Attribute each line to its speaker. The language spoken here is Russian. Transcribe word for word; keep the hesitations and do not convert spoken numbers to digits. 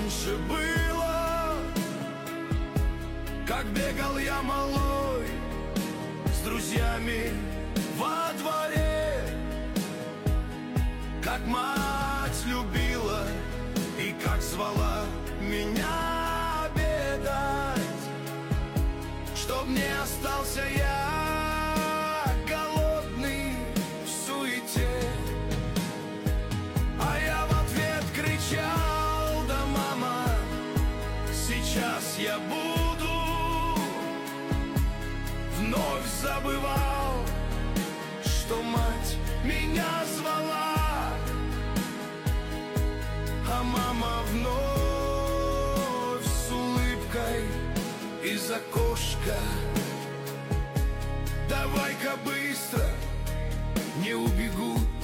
Speaker 1: раньше было, как бегал я малой с друзьями во дворе, как мать любила и как звала меня обедать, чтоб не остался я голодный в суете. А я в ответ кричал: да, мама, сейчас я буду. Вновь забывал, что мать меня звала, а мама вновь с улыбкой из окошка: давай-ка быстро, не убегу